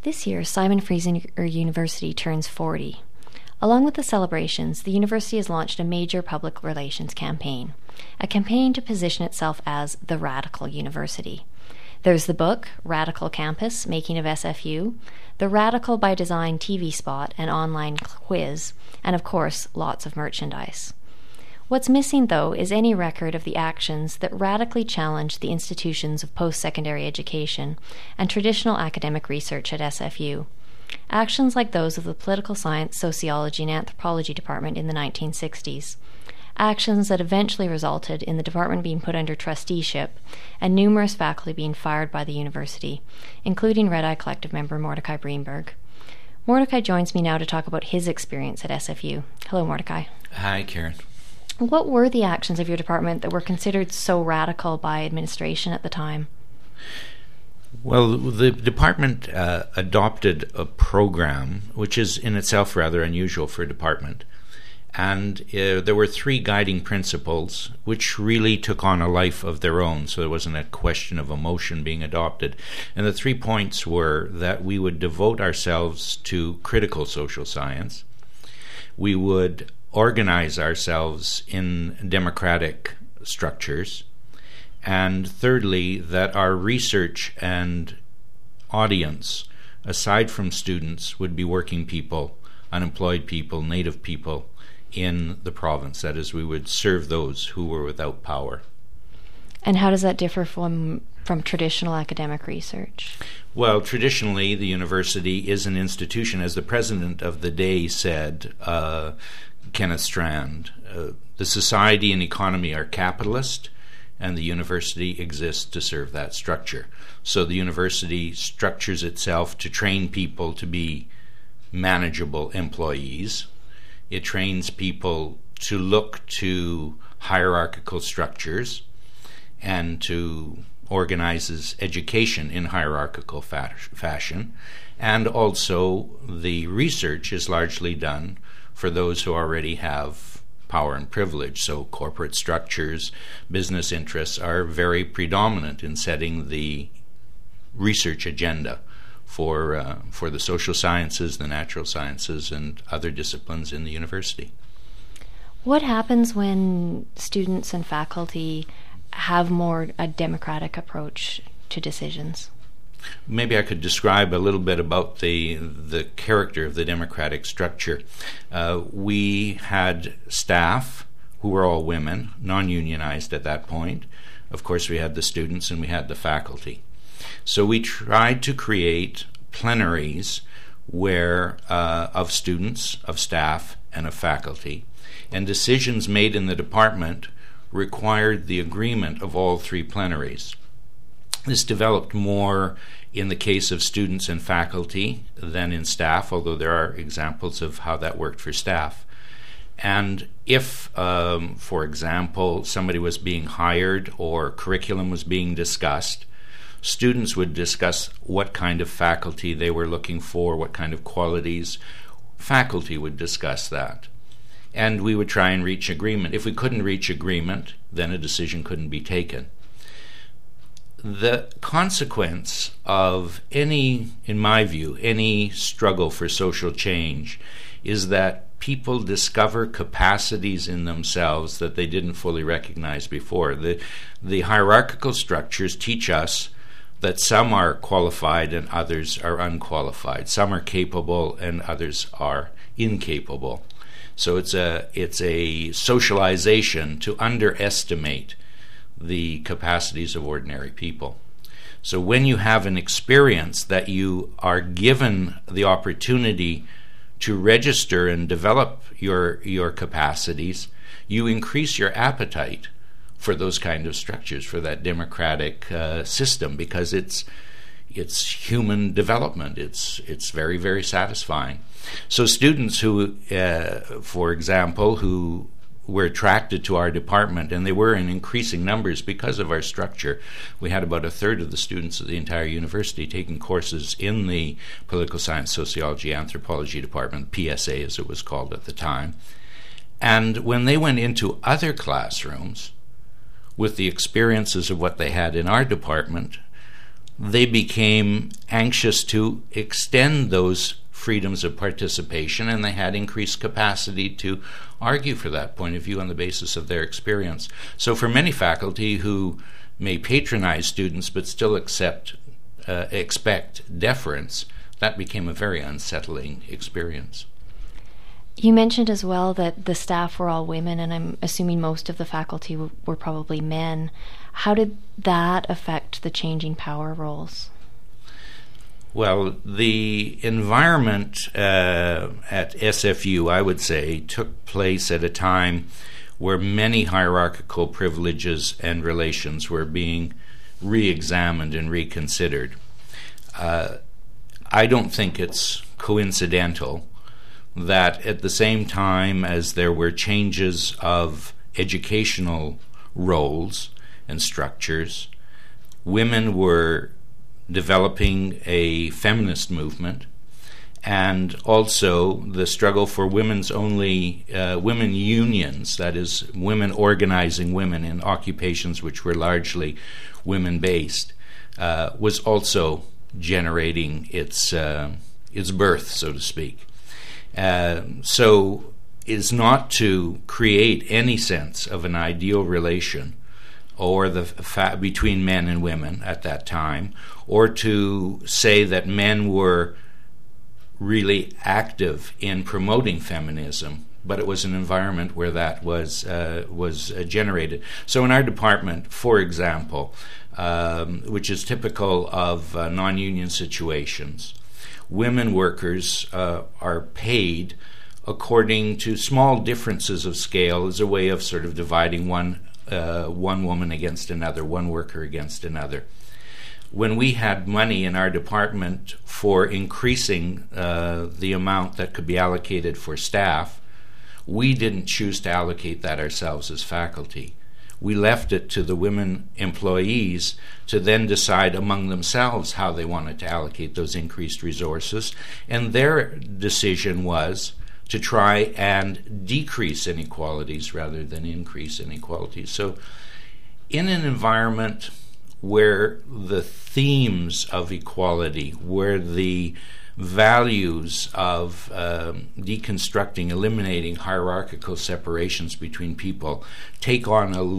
This year, Simon Fraser University turns 40. Along with the celebrations, the university has launched a major public relations campaign, a campaign to position itself as the Radical University. There's the book, Radical Campus, Making of SFU, the Radical by Design TV spot and online quiz, and of course, lots of merchandise. What's missing, though, is any record of the actions that radically challenge the institutions of post-secondary education and traditional academic research at SFU. Actions like those of the Political Science, Sociology, and Anthropology Department in the 1960s. Actions that eventually resulted in the department being put under trusteeship and numerous faculty being fired by the university, including Red Eye Collective member Mordecai Breenberg. Mordecai joins me now to talk about his experience at SFU. Hello, Mordecai. Hi, Karen. What were the actions of your department that were considered so radical by administration at the time? Well, the department adopted a program, which is in itself rather unusual for a department. And there were three guiding principles which really took on a life of their own, so there wasn't a question of a motion being adopted. And the 3 points were that we would devote ourselves to critical social science, we would organize ourselves in democratic structures, and thirdly, that our research and audience, aside from students, would be working people, unemployed people, native people in the province. That is, we would serve those who were without power. And how does that differ from traditional academic research? Well, traditionally, the university is an institution, as the president of the day said, Kenneth Strand. The society and economy are capitalist, and the university exists to serve that structure. So the university structures itself to train people to be manageable employees. It trains people to look to hierarchical structures and to organizes education in hierarchical fashion. And also the research is largely done for those who already have power and privilege. So corporate structures, business interests are very predominant in setting the research agenda for the social sciences, the natural sciences, and other disciplines in the university. What happens when students and faculty have more a democratic approach to decisions? Maybe I could describe a little bit about the character of the democratic structure. We had staff who were all women, non-unionized at that point. Of course, we had the students and we had the faculty. So we tried to create plenaries where of students, of staff, and of faculty. And decisions made in the department required the agreement of all three plenaries. This developed more in the case of students and faculty than in staff, although there are examples of how that worked for staff. And if, for example, somebody was being hired or curriculum was being discussed, students would discuss what kind of faculty they were looking for, what kind of qualities. Faculty would discuss that. And we would try and reach agreement. If we couldn't reach agreement, then a decision couldn't be taken. The consequence of any, in my view, any struggle for social change is that people discover capacities in themselves that they didn't fully recognize before. The hierarchical structures teach us that some are qualified and others are unqualified. Some are capable and others are incapable. So it's a socialization to underestimate the capacities of ordinary people. So when you have an experience that you are given the opportunity to register and develop your capacities, you increase your appetite for those kind of structures, for that democratic system, because it's human development. It's very, very satisfying. So students who, for example, who were attracted to our department, and they were in increasing numbers because of our structure. We had about a third of the students of the entire university taking courses in the Political Science, Sociology, Anthropology department, PSA as it was called at the time. And when they went into other classrooms with the experiences of what they had in our department, they became anxious to extend those freedoms of participation, and they had increased capacity to argue for that point of view on the basis of their experience. So for many faculty who may patronize students but still expect deference, that became a very unsettling experience. You mentioned as well that the staff were all women, and I'm assuming most of the faculty were probably men. How did that affect the changing power roles? Well, the environment at SFU, I would say, took place at a time where many hierarchical privileges and relations were being re-examined and reconsidered. I don't think it's coincidental that at the same time as there were changes of educational roles and structures, women were developing a feminist movement, and also the struggle for women unions, that is, women organizing women in occupations which were largely women-based, was also generating its birth, so to speak. So is not to create any sense of an ideal relation or between men and women at that time, or to say that men were really active in promoting feminism, but it was an environment where that was generated. So in our department, for example, which is typical of non-union situations, women workers are paid according to small differences of scale as a way of sort of dividing one woman against another, one worker against another. When we had money in our department for increasing the amount that could be allocated for staff, we didn't choose to allocate that ourselves as faculty. We left it to the women employees to then decide among themselves how they wanted to allocate those increased resources, and their decision was to try and decrease inequalities rather than increase inequalities. So in an environment where the themes of equality, where the values of deconstructing, eliminating hierarchical separations between people take on a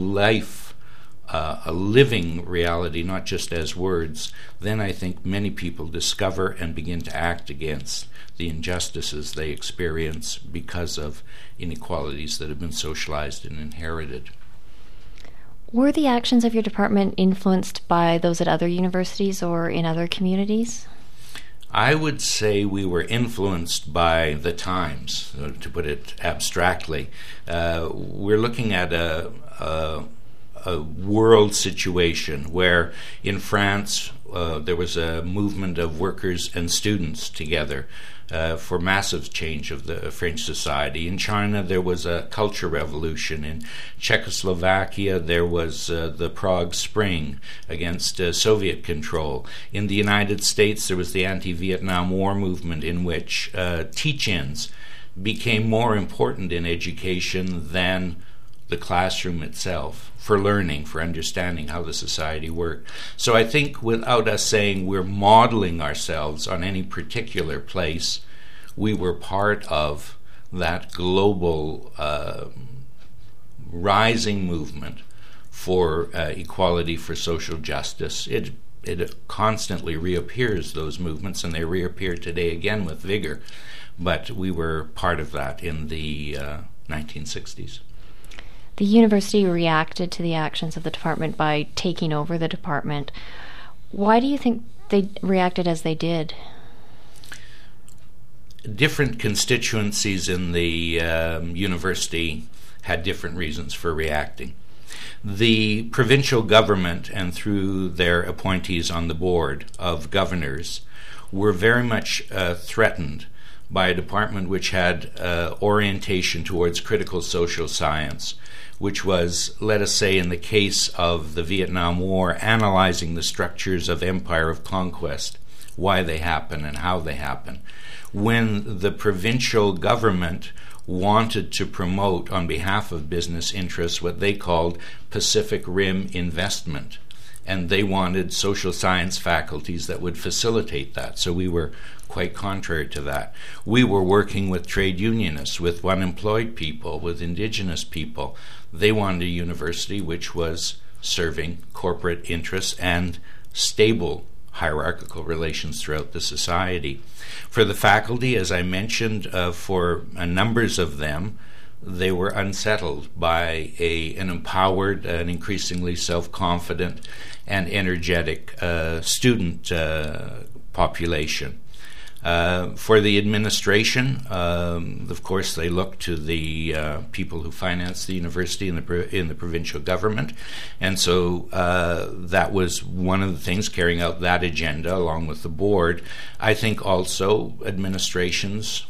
living reality, not just as words, then I think many people discover and begin to act against the injustices they experience because of inequalities that have been socialized and inherited. Were the actions of your department influenced by those at other universities or in other communities? I would say we were influenced by the times, to put it abstractly. We're looking at a world situation where in France there was a movement of workers and students together for massive change of the French society. In China there was a culture revolution. In Czechoslovakia there was the Prague Spring against Soviet control. In the United States there was the anti-Vietnam War movement, in which teach-ins became more important in education than the classroom itself, for learning, for understanding how the society worked. So I think without us saying we're modeling ourselves on any particular place, we were part of that global rising movement for equality, for social justice. It constantly reappears, those movements, and they reappear today again with vigor. But we were part of that in the 1960s. The university reacted to the actions of the department by taking over the department. Why do you think they reacted as they did? Different constituencies in the university had different reasons for reacting. The provincial government, and through their appointees on the board of governors, were very much threatened by a department which had orientation towards critical social science, which was, let us say, in the case of the Vietnam War, analyzing the structures of empire of conquest, why they happen and how they happen. When the provincial government wanted to promote, on behalf of business interests, what they called Pacific Rim investment, and they wanted social science faculties that would facilitate that. So we were quite contrary to that. We were working with trade unionists, with unemployed people, with indigenous people. They wanted a university which was serving corporate interests and stable hierarchical relations throughout the society. For the faculty, as I mentioned, for numbers of them, they were unsettled by an empowered and increasingly self-confident and energetic student population. For the administration, of course, they look to the people who finance the university in the provincial government, and so that was one of the things carrying out that agenda along with the board. I think also administrations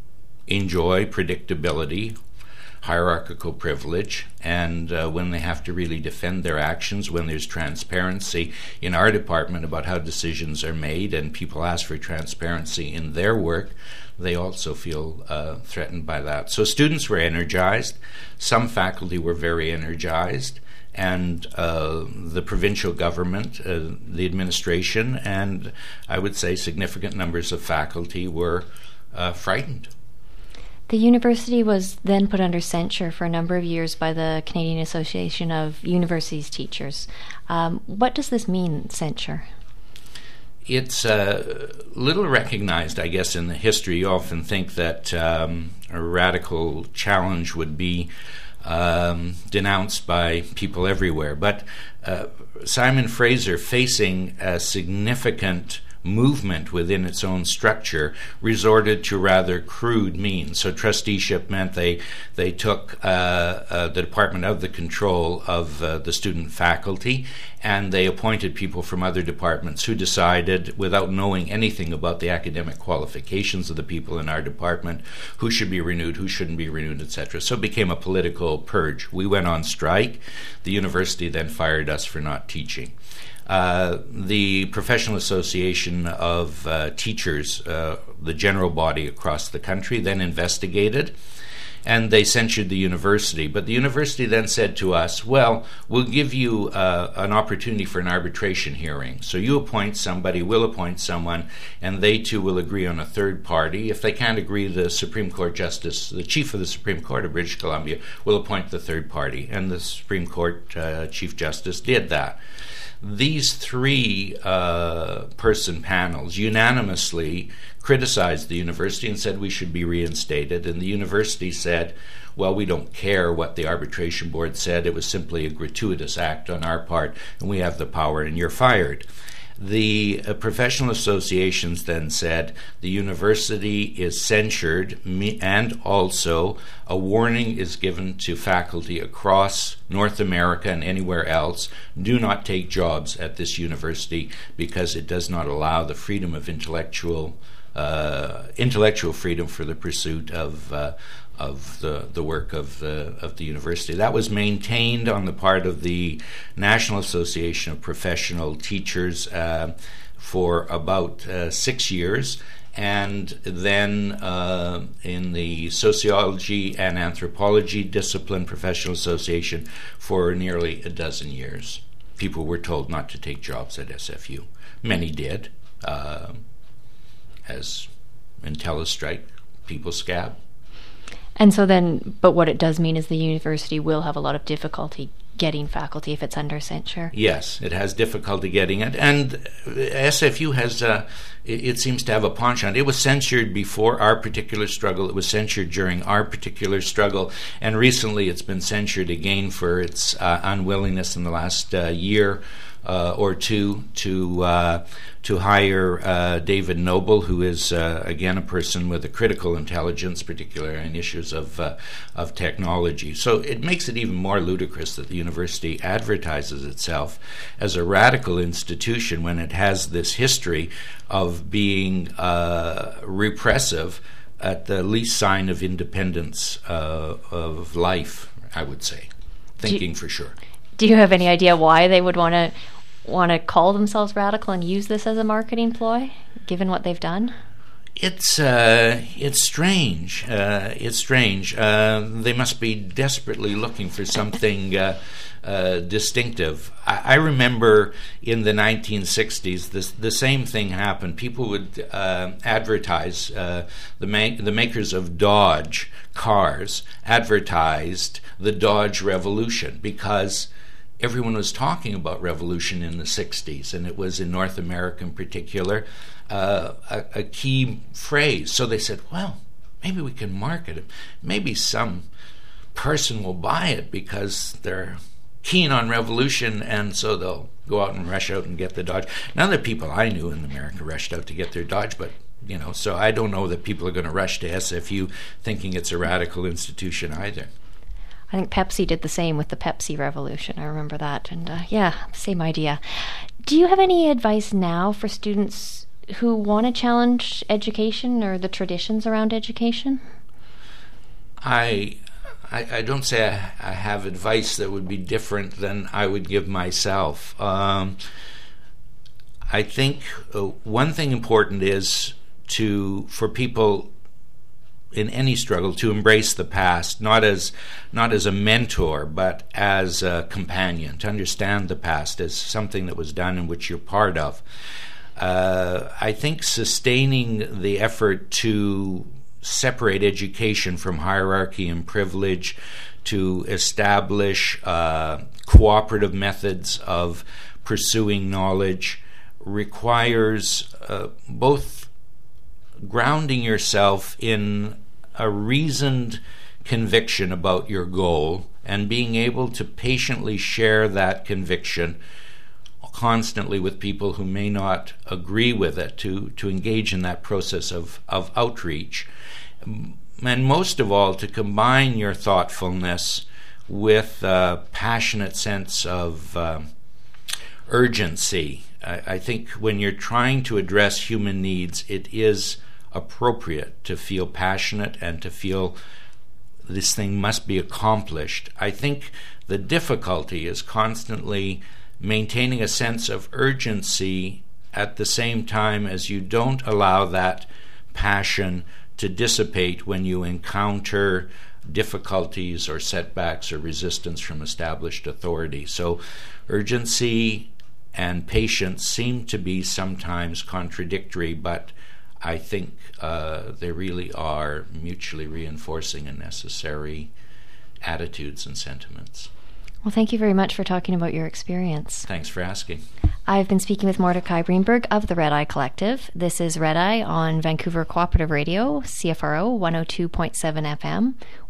enjoy predictability, hierarchical privilege, and when they have to really defend their actions, when there's transparency in our department about how decisions are made and people ask for transparency in their work, they also feel threatened by that. So students were energized. Some faculty were very energized, and the provincial government, the administration, and I would say significant numbers of faculty were frightened. The university was then put under censure for a number of years by the Canadian Association of Universities Teachers. What does this mean, censure? It's little recognized, I guess, in the history. You often think that a radical challenge would be denounced by people everywhere. But Simon Fraser, facing a significant movement within its own structure, resorted to rather crude means. So trusteeship meant they took the department of the control of the student faculty, and they appointed people from other departments who decided, without knowing anything about the academic qualifications of the people in our department, who should be renewed, who shouldn't be renewed, etc. So it became a political purge. We went on strike. The university then fired us for not teaching. The Professional Association of Teachers, the general body across the country, then investigated, and they censured the university. But the university then said to us, well, we'll give you an opportunity for an arbitration hearing. So you appoint somebody, we'll appoint someone, and they too will agree on a third party. If they can't agree, the Supreme Court Justice, the Chief of the Supreme Court of British Columbia, will appoint the third party. And the Supreme Court Chief Justice did that. These three person panels unanimously criticized the university and said we should be reinstated. And the university said, well, we don't care what the arbitration board said. It was simply a gratuitous act on our part, and we have the power, and you're fired. The professional associations then said the university is censured, and also a warning is given to faculty across North America and anywhere else: do not take jobs at this university because it does not allow the freedom of intellectual freedom for the pursuit of the work of the university. That was maintained on the part of the National Association of Professional Teachers for about 6 years, and then in the Sociology and Anthropology Discipline Professional Association for nearly a dozen years. People were told not to take jobs at SFU. Many did, as in Telestrike, people scab. And so then, but what it does mean is the university will have a lot of difficulty getting faculty if it's under censure. Yes, it has difficulty getting it. And SFU has, it seems to have a penchant. It was censured before our particular struggle. It was censured during our particular struggle. And recently it's been censured again for its unwillingness in the last year or two to hire David Noble, who is again a person with a critical intelligence, particularly in issues of technology. So it makes it even more ludicrous that the university advertises itself as a radical institution when it has this history of being repressive at the least sign of independence of life, I would say, thinking for sure. Do you have any idea why they would want to call themselves radical and use this as a marketing ploy, given what they've done? It's strange. It's strange. They must be desperately looking for something distinctive. I remember in the 1960s, the same thing happened. People would advertise. The makers of Dodge cars advertised the Dodge Revolution because everyone was talking about revolution in the 60s, and it was in North America in particular a key phrase. So they said, well, maybe we can market it. Maybe some person will buy it because they're keen on revolution, and so they'll go out and rush out and get the Dodge. None of the people I knew in America rushed out to get their Dodge, but so I don't know that people are going to rush to SFU thinking it's a radical institution either. I think Pepsi did the same with the Pepsi Revolution. I remember that. And same idea. Do you have any advice now for students who want to challenge education or the traditions around education? I don't say I have advice that would be different than I would give myself. I think one thing important is for people in any struggle to embrace the past, not as a mentor, but as a companion, to understand the past as something that was done and which you're part of. I think sustaining the effort to separate education from hierarchy and privilege, to establish cooperative methods of pursuing knowledge requires both grounding yourself in a reasoned conviction about your goal and being able to patiently share that conviction constantly with people who may not agree with it, to engage in that process of outreach. And most of all, to combine your thoughtfulness with a passionate sense of urgency. I think when you're trying to address human needs, it is appropriate to feel passionate and to feel this thing must be accomplished. I think the difficulty is constantly maintaining a sense of urgency at the same time as you don't allow that passion to dissipate when you encounter difficulties or setbacks or resistance from established authority. So urgency and patience seem to be sometimes contradictory, but I think they really are mutually reinforcing and necessary attitudes and sentiments. Well, thank you very much for talking about your experience. Thanks for asking. I've been speaking with Mordecai Greenberg of the Red Eye Collective. This is Red Eye on Vancouver Cooperative Radio, CFRO 102.7 FM.